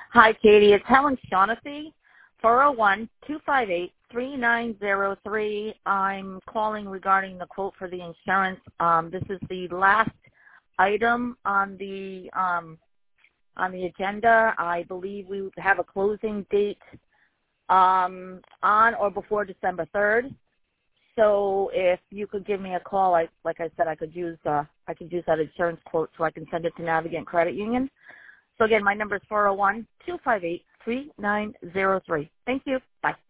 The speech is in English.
Hi, Katie. It's Helen Shaughnessy, 401-258-3903. I'm calling regarding the quote for the insurance. This is the last item on the agenda. I believe we have a closing date on or before December 3rd. So if you could give me a call, like I said, I could use that insurance quote so I can send it to Navigant Credit Union. So again, my number is 401-258-3903. Thank you. Bye.